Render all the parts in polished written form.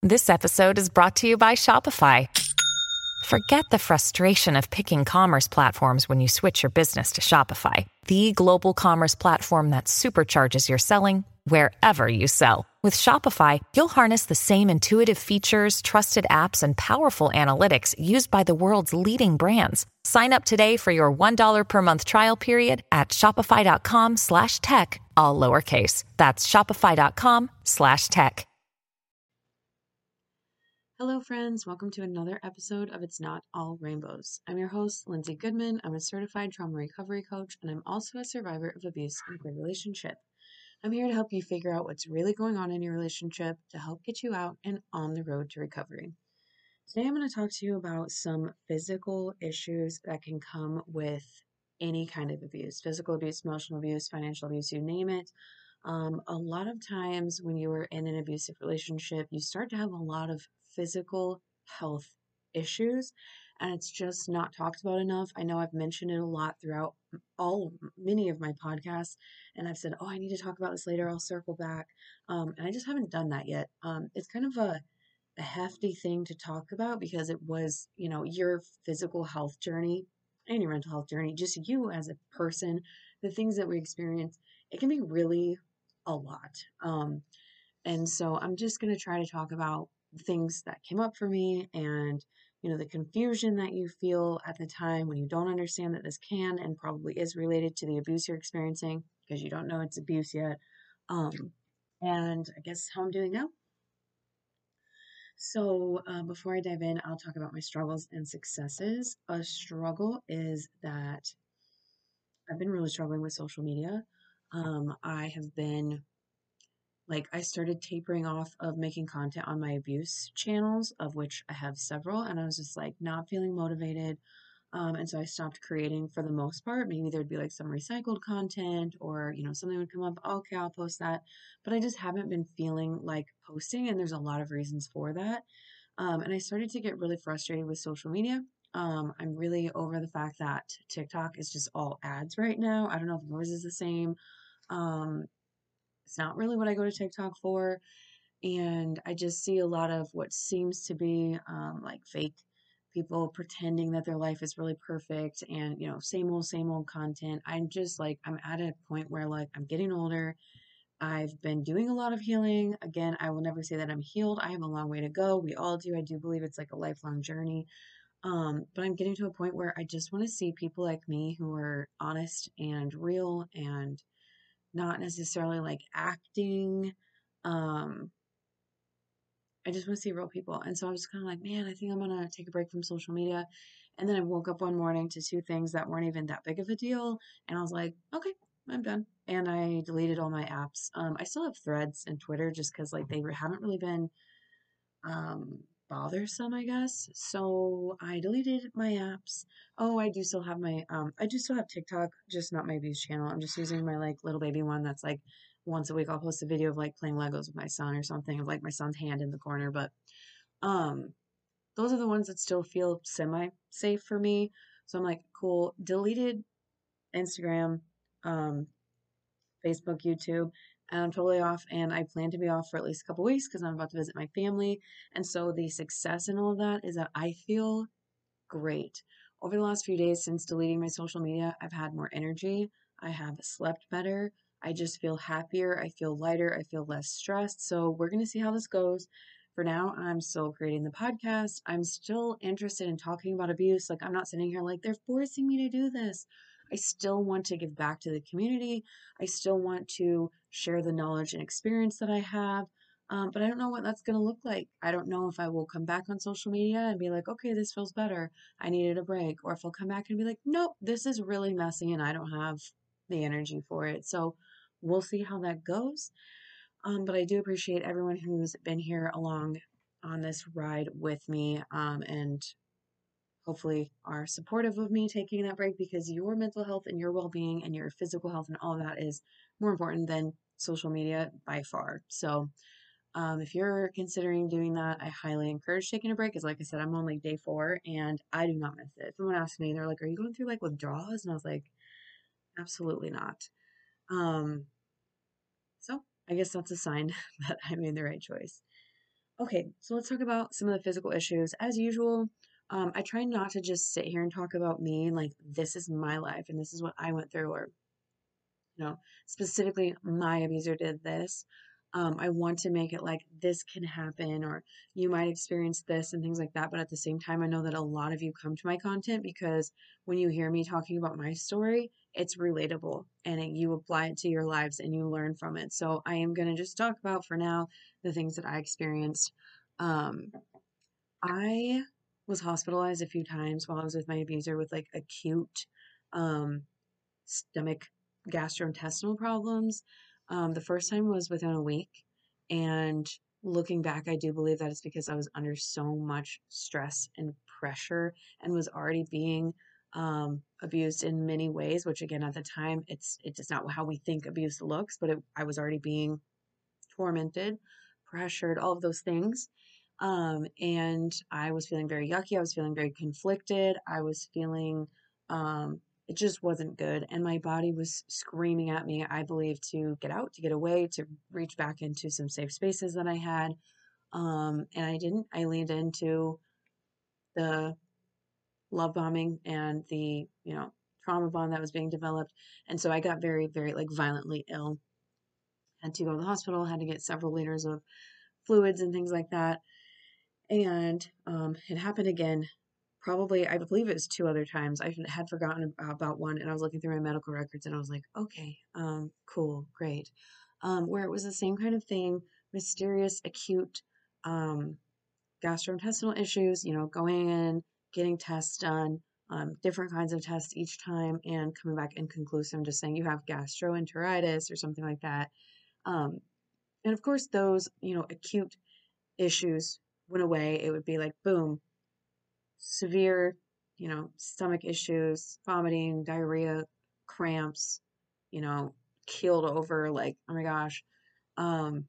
This episode is brought to you by Shopify. Forget the frustration of picking commerce platforms when you switch your business to Shopify, the global commerce platform that supercharges your selling wherever you sell. With Shopify, you'll harness the same intuitive features, trusted apps, and powerful analytics used by the world's leading brands. Sign up today for your $1 per month trial period at shopify.com/tech, all lowercase. That's shopify.com/tech. Hello, friends. Welcome to another episode of It's Not All Rainbows. I'm your host, Lindsay Goodman. I'm a certified trauma recovery coach, and I'm also a survivor of abuse in a relationship. I'm here to help you figure out what's really going on in your relationship to help get you out and on the road to recovery. Today, I'm going to talk to you about some physical issues that can come with any kind of abuse, physical abuse, emotional abuse, financial abuse, you name it. A lot of times when you are in an abusive relationship, you start to have a lot of physical health issues, and it's just not talked about enough. I know I've mentioned it a lot throughout many of my podcasts, and I've said, oh, I need to talk about this later. I'll circle back. And I just haven't done that yet. It's kind of a hefty thing to talk about because it was, your physical health journey and your mental health journey, just you as a person, the things that we experience, it can be really a lot. And so I'm just going to try to talk about things that came up for me and, the confusion that you feel at the time when you don't understand that this can and probably is related to the abuse you're experiencing because you don't know it's abuse yet. And I guess how I'm doing now. So, before I dive in, I'll talk about my struggles and successes. A struggle is that I've been really struggling with social media. I have been I started tapering off of making content on my abuse channels, of which I have several, and I was just not feeling motivated. And so I stopped creating for the most part. Maybe there'd be some recycled content or, something would come up. Okay, I'll post that. But I just haven't been feeling like posting, and there's a lot of reasons for that. And I started to get really frustrated with social media. I'm really over the fact that TikTok is just all ads right now. I don't know if yours is the same. Um, it's not really what I go to TikTok for. And I just see a lot of what seems to be fake people pretending that their life is really perfect and, same old content. I'm just I'm at a point where I'm getting older. I've been doing a lot of healing. Again, I will never say that I'm healed. I have a long way to go. We all do. I do believe it's a lifelong journey. But I'm getting to a point where I just want to see people like me who are honest and real and not necessarily acting. Um, I just want to see real people. And so I was kind of man, I think I'm going to take a break from social media. And then I woke up one morning to two things that weren't even that big of a deal. And I was like, okay, I'm done. And I deleted all my apps. I still have Threads and Twitter just because they haven't really been bothersome, I guess. So I deleted my apps. Oh, I do still have I do still have TikTok, just not my abuse channel. I'm just using my little baby one that's once a week I'll post a video of playing Legos with my son or something of my son's hand in the corner. But um those are the ones that still feel semi safe for me. So I'm cool. Deleted Instagram, um, Facebook, YouTube, and I'm totally off. And I plan to be off for at least a couple weeks because I'm about to visit my family. And so the success in all of that is that I feel great. Over the last few days since deleting my social media, I've had more energy. I have slept better. I just feel happier. I feel lighter. I feel less stressed. So we're going to see how this goes. For now, I'm still creating the podcast. I'm still interested in talking about abuse. I'm not sitting here they're forcing me to do this. I still want to give back to the community. I still want to share the knowledge and experience that I have. But I don't know what that's going to look like. I don't know if I will come back on social media and be okay, this feels better. I needed a break. Or if I'll come back and be nope, this is really messy and I don't have the energy for it. So we'll see how that goes. But I do appreciate everyone who's been here along on this ride with me and hopefully are supportive of me taking that break because your mental health and your well-being and your physical health and all of that is more important than social media by far. So if you're considering doing that, I highly encourage taking a break. Because, like I said, I'm on day 4 and I do not miss it. Someone asked me, they're are you going through withdrawals? And I was absolutely not. So I guess that's a sign that I made the right choice. Okay, so let's talk about some of the physical issues. As usual, I try not to just sit here and talk about me, like this is my life and this is what I went through, or specifically my abuser did this. I want to make it like this can happen, or you might experience this and things like that. But at the same time, I know that a lot of you come to my content because when you hear me talking about my story, it's relatable and you apply it to your lives and you learn from it. So I am going to just talk about for now the things that I experienced. Um, I was hospitalized a few times while I was with my abuser with like acute um, stomach gastrointestinal problems. The first time was within a week. And looking back, I do believe that it's because I was under so much stress and pressure and was already being abused in many ways, which again, at the time, it's not how we think abuse looks, but I was already being tormented, pressured, all of those things. And I was feeling very yucky. I was feeling very conflicted. I was feeling, it just wasn't good. And my body was screaming at me, I believe, to get out, to get away, to reach back into some safe spaces that I had. And I didn't. I leaned into the love bombing and the, trauma bond that was being developed. And so I got very, very like violently ill. Had to go to the hospital, had to get several liters of fluids and things like that. And it happened again, probably, I believe it was two other times. I had forgotten about one, and I was looking through my medical records, and I was like, okay, cool, great. Where it was the same kind of thing, mysterious, acute um, gastrointestinal issues, going in, getting tests done, different kinds of tests each time, and coming back inconclusive, just saying you have gastroenteritis or something like that. Um, and of course, those, acute issues went away. It would be like, boom, severe, stomach issues, vomiting, diarrhea, cramps, you know, keeled over, like, oh my gosh. Um,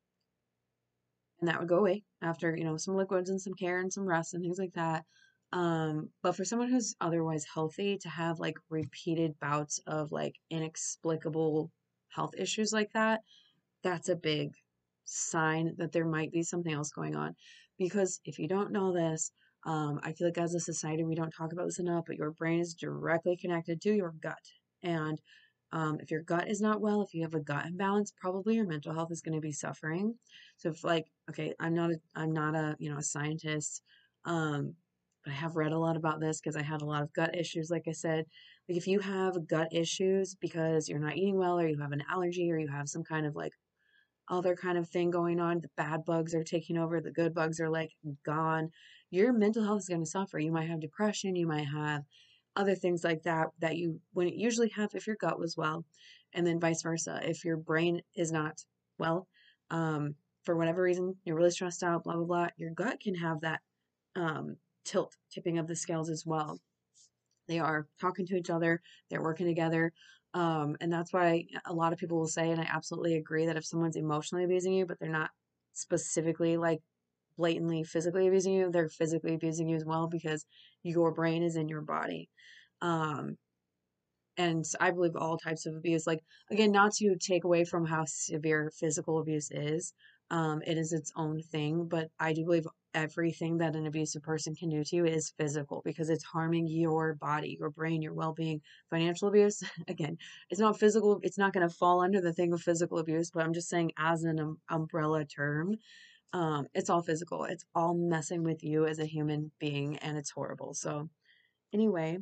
and that would go away after, some liquids and some care and some rest and things like that. But for someone who's otherwise healthy to have like repeated bouts of like inexplicable health issues like that, that's a big sign that there might be something else going on. Because if you don't know this, I feel like as a society, we don't talk about this enough, but your brain is directly connected to your gut. And if your gut is not well, if you have a gut imbalance, probably your mental health is going to be suffering. So if like, okay, I'm not a, a scientist, but I have read a lot about this because I had a lot of gut issues, like I said. Like if you have gut issues because you're not eating well, or you have an allergy, or you have some kind of like other kind of thing going on. The bad bugs are taking over, the good bugs are like gone. Your mental health is going to suffer. You might have depression, you might have other things like that that you wouldn't usually have if your gut was well, and then vice versa. If your brain is not well, for whatever reason, you're really stressed out, blah blah blah, your gut can have that tipping of the scales as well. They are talking to each other, they're working together. And that's why a lot of people will say, and I absolutely agree, that if someone's emotionally abusing you, but they're not specifically like blatantly physically abusing you, they're physically abusing you as well because your brain is in your body. Um, and I believe all types of abuse, like, again, not to take away from how severe physical abuse is, it is its own thing, but I do believe everything that an abusive person can do to you is physical because it's harming your body, your brain, your well-being. Financial abuse, again, it's not physical, it's not going to fall under the thing of physical abuse, but I'm just saying as an umbrella term, it's all physical, it's all messing with you as a human being, and it's horrible. So anyway,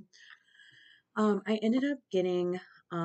I ended up getting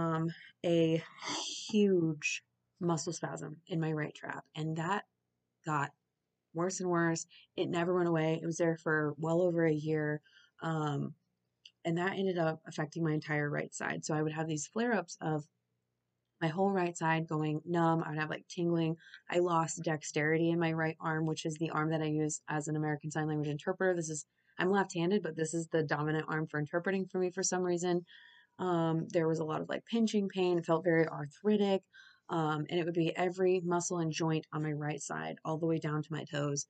a huge muscle spasm in my right trap, and that got worse and worse. It never went away. It was there for well over a year. Um, and that ended up affecting my entire right side. So I would have these flare ups of my whole right side going numb. I would have like tingling. I lost dexterity in my right arm, which is the arm that I use as an American Sign Language interpreter. I'm left handed, but this is the dominant arm for interpreting for me for some reason. There was a lot of like pinching pain. It felt very arthritic. And it would be every muscle and joint on my right side, all the way down to my toes,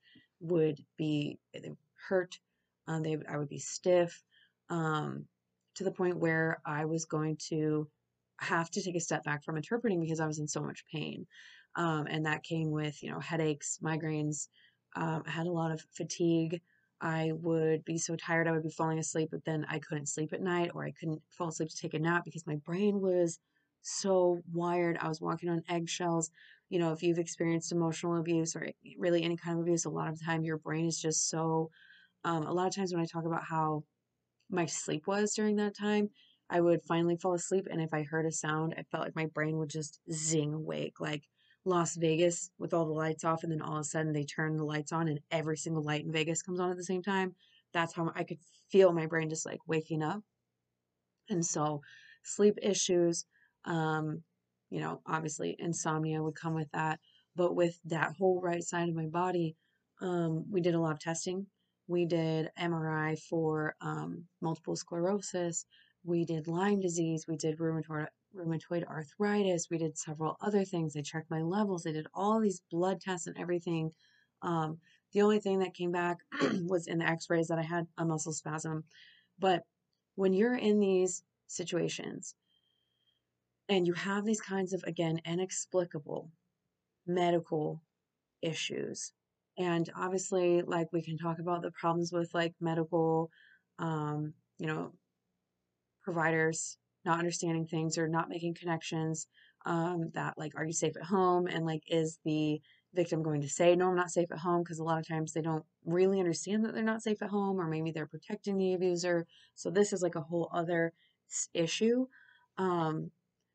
they would hurt. I would be stiff, um, to the point where I was going to have to take a step back from interpreting because I was in so much pain. And that came with, headaches, migraines, I had a lot of fatigue. I would be so tired, I would be falling asleep, but then I couldn't sleep at night, or I couldn't fall asleep to take a nap because my brain was so wired. I was walking on eggshells. You know, if you've experienced emotional abuse or really any kind of abuse, a lot of the time your brain is just so, a lot of times when I talk about how my sleep was during that time, I would finally fall asleep. And if I heard a sound, I felt like my brain would just zing awake, like Las Vegas with all the lights off. And then all of a sudden they turn the lights on and every single light in Vegas comes on at the same time. That's how I could feel my brain just like waking up. And so sleep issues, um, obviously insomnia would come with that. But with that whole right side of my body, we did a lot of testing. We did MRI for multiple sclerosis. We did Lyme disease. We did rheumatoid arthritis. We did several other things. They checked my levels. They did all these blood tests and everything. Um, the only thing that came back was in the x-rays that I had a muscle spasm. But when you're in these situations and you have these kinds of, again, inexplicable medical issues, and obviously, like, we can talk about the problems with like medical, um, you know, providers not understanding things or not making connections, that like, are you safe at home? And like, is the victim going to say, no, I'm not safe at home? Because a lot of times they don't really understand that they're not safe at home, or maybe they're protecting the abuser. So this is like a whole other issue. Um,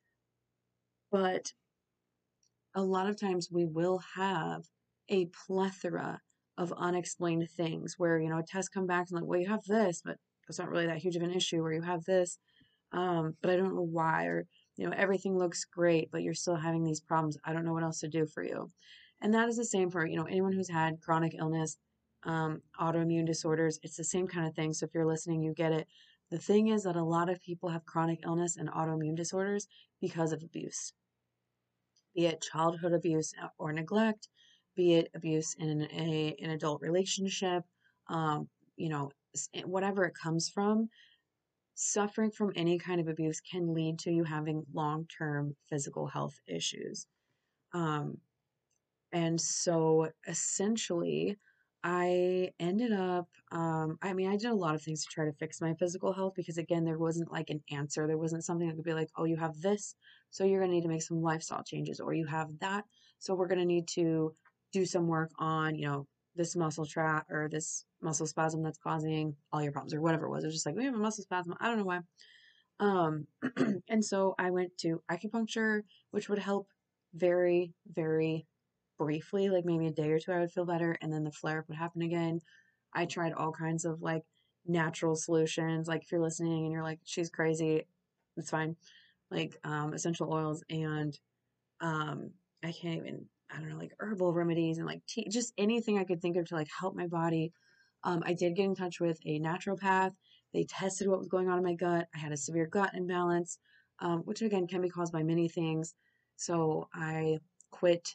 but a lot of times we will have a plethora of unexplained things where, a test come back and like, well, you have this, but it's not really that huge of an issue, or you have this, but I don't know why, or, everything looks great, but you're still having these problems. I don't know what else to do for you. And that is the same for, anyone who's had chronic illness, autoimmune disorders. It's the same kind of thing. So if you're listening, you get it. The thing is that a lot of people have chronic illness and autoimmune disorders because of abuse, be it childhood abuse or neglect, be it abuse in an adult relationship, um, whatever it comes from. Suffering from any kind of abuse can lead to you having long-term physical health issues. Um, and so essentially, I ended up, I mean, I did a lot of things to try to fix my physical health because, again, there wasn't like an answer. There wasn't something that could be like, oh, you have this, so you're going to need to make some lifestyle changes, or you have that, so we're going to need to do some work on, this muscle trap or this muscle spasm that's causing all your problems, or whatever it was. It was just like, we have a muscle spasm. I don't know why. Um, and so I went to acupuncture, which would help very, very briefly, like maybe a day or two, I would feel better, and then the flare up would happen again. I tried all kinds of like natural solutions. Like if you're listening and you're like, she's crazy, it's fine. Like essential oils and I can't even, I don't know, like herbal remedies and like tea, just anything I could think of to like help my body. I did get in touch with a naturopath. They tested what was going on in my gut. I had a severe gut imbalance, which again can be caused by many things. So I quit.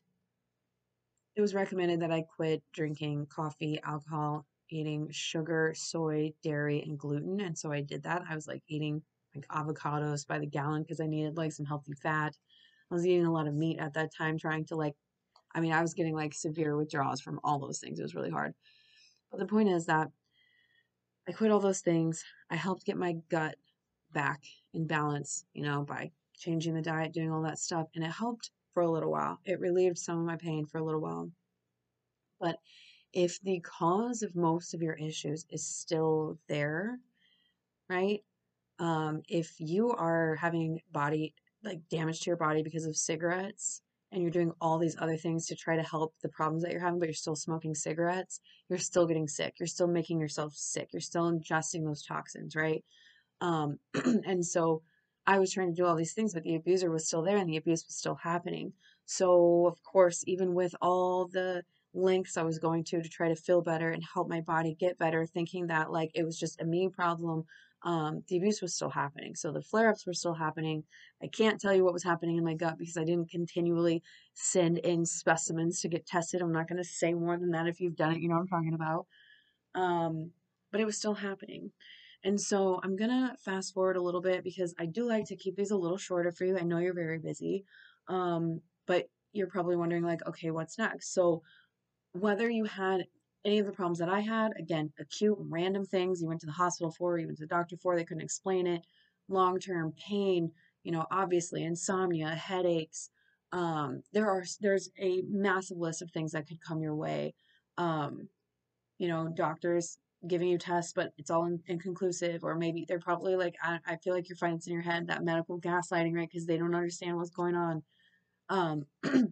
It was recommended that I quit drinking coffee, alcohol, eating sugar, soy, dairy, and gluten. And so I did that. I was like eating like avocados by the gallon because I needed like some healthy fat. I was eating a lot of meat at that time, trying to like, I mean, I was getting like severe withdrawals from all those things. It was really hard. But the point is that I quit all those things. I helped get my gut back in balance, by changing the diet, doing all that stuff. And it helped for a little while. It relieved some of my pain for a little while. But if the cause of most of your issues is still there, right? If you are having body like damage to your body because of cigarettes and you're doing all these other things to try to help the problems that you're having, but you're still smoking cigarettes, you're still getting sick. You're still making yourself sick. You're still ingesting those toxins, right? Um, and so I was trying to do all these things, but the abuser was still there and the abuse was still happening. So, of course, even with all the lengths I was going to try to feel better and help my body get better, thinking that like it was just a me problem, the abuse was still happening. So the flare ups were still happening. I can't tell you what was happening in my gut because I didn't continually send in specimens to get tested. I'm not going to say more than that. If you've done it, you know what I'm talking about. But it was still happening. And so I'm going to fast forward a little bit because I do like to keep these a little shorter for you. I know you're very busy. But you're probably wondering like, okay, what's next? So whether you had any of the problems that I had, again, acute random things you went to the hospital for, you went to the doctor for, they couldn't explain it, long-term pain, obviously insomnia, headaches. There's a massive list of things that could come your way. Um, doctors giving you tests, but it's all inconclusive, or maybe they're probably like, I feel like you're finding it's in your head, that medical gaslighting, right? Because they don't understand what's going on. Um,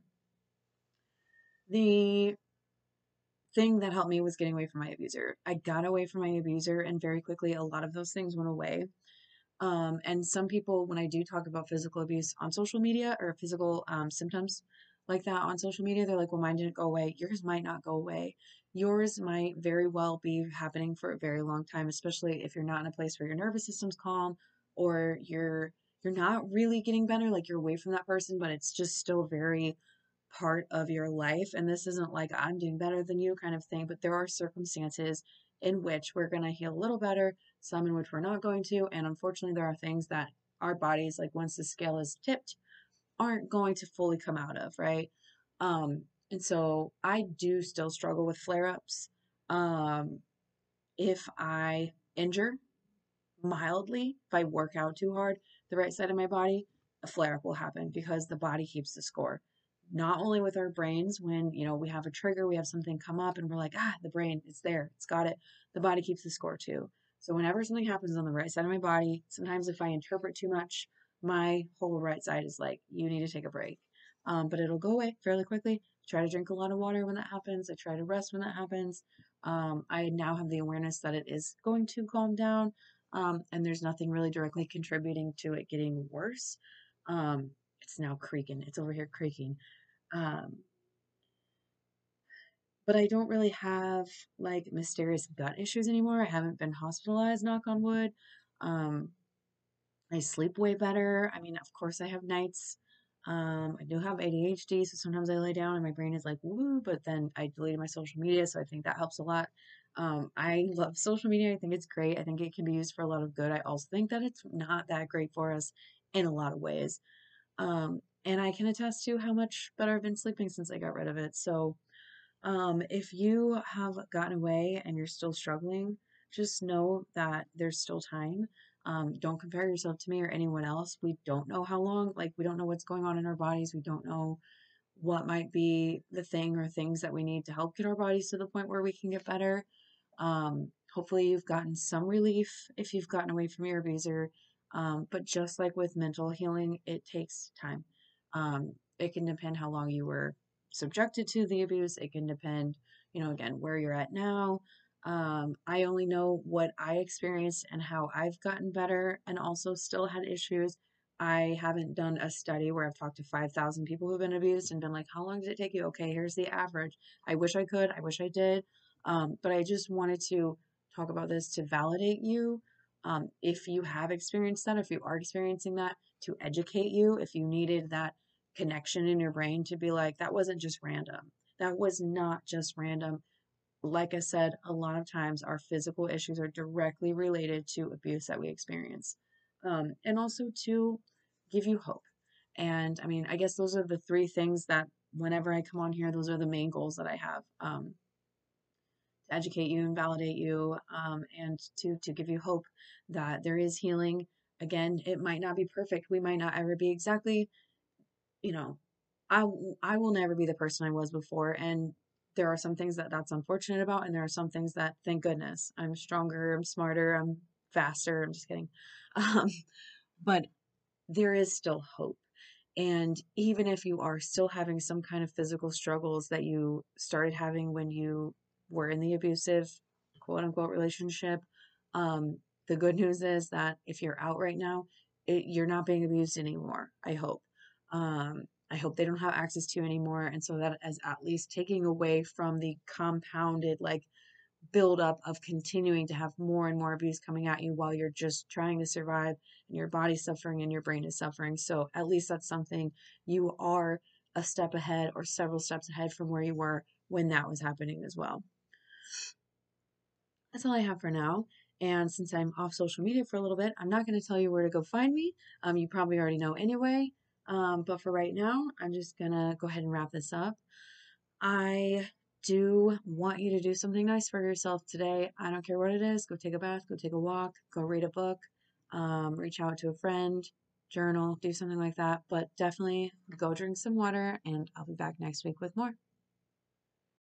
the thing that helped me was getting away from my abuser. I got away from my abuser, and very quickly, a lot of those things went away. And some people, when I do talk about physical abuse on social media, or physical symptoms like that on social media, they're like, well, mine didn't go away. Yours might not go away. Yours might very well be happening for a very long time, especially if you're not in a place where your nervous system's calm, or you're not really getting better, like you're away from that person, but it's just still very part of your life. And this isn't like I'm doing better than you kind of thing, but there are circumstances in which we're going to heal a little better, some in which we're not going to. And unfortunately, there are things that our bodies, like once the scale is tipped, aren't going to fully come out of, right? And so I do still struggle with flare ups. Um, if I injure mildly, if I work out too hard, the right side of my body, a flare up will happen because the body keeps the score. Not only with our brains, when we have a trigger, we have something come up, and we're like, the brain, it's there, it's got it. The body keeps the score too. So whenever something happens on the right side of my body, sometimes if I interpret too much, my whole right side is like, you need to take a break. But it'll go away fairly quickly. Try to drink a lot of water when that happens. I try to rest when that happens. I now have the awareness that it is going to calm down, and there's nothing really directly contributing to it getting worse. It's now creaking. It's over here creaking. Um, but I don't really have like mysterious gut issues anymore. I haven't been hospitalized, knock on wood. Um, I sleep way better. I mean, of course, I have nights. I do have ADHD, so sometimes I lay down and my brain is like, woo, but then I deleted my social media, so I think that helps a lot. I love social media. I think it's great. I think it can be used for a lot of good. I also think that it's not that great for us in a lot of ways. And I can attest to how much better I've been sleeping since I got rid of it. So, if you have gotten away and you're still struggling, just know that there's still time. Don't compare yourself to me or anyone else. We don't know how long, like, we don't know what's going on in our bodies. We don't know what might be the thing or things that we need to help get our bodies to the point where we can get better. Hopefully, you've gotten some relief if you've gotten away from your abuser. But just like with mental healing, it takes time. It can depend how long you were subjected to the abuse. It can depend, again, where you're at now. I only know what I experienced and how I've gotten better and also still had issues. I haven't done a study where I've talked to 5,000 people who've been abused and been like, how long did it take you? Okay, here's the average. I wish I could. I wish I did. But I just wanted to talk about this to validate you. If you have experienced that, if you are experiencing that, to educate you, if you needed that connection in your brain to be like, that wasn't just random. That was not just random. Like I said, a lot of times our physical issues are directly related to abuse that we experience. And also to give you hope. And I mean, I guess those are the three things that whenever I come on here, those are the main goals that I have. To educate you and validate you, and to give you hope that there is healing. Again, it might not be perfect. We might not ever be exactly, you know, I will never be the person I was before, and there are some things that that's unfortunate about, and there are some things that thank goodness I'm stronger, I'm smarter, I'm faster. I'm just kidding. Um, but there is still hope. And even if you are still having some kind of physical struggles that you started having when you were in the abusive, quote unquote, relationship, um, the good news is that if you're out right now, you're not being abused anymore. I hope. I hope they don't have access to you anymore. And so that is at least taking away from the compounded, like, buildup of continuing to have more and more abuse coming at you while you're just trying to survive and your body's suffering and your brain is suffering. So at least that's something you are a step ahead or several steps ahead from where you were when that was happening as well. That's all I have for now. And since I'm off social media for a little bit, I'm not going to tell you where to go find me. You probably already know anyway. But for right now, I'm just going to go ahead and wrap this up. I do want you to do something nice for yourself today. I don't care what it is. Go take a bath, go take a walk, go read a book, reach out to a friend, journal, do something like that. But definitely go drink some water, and I'll be back next week with more.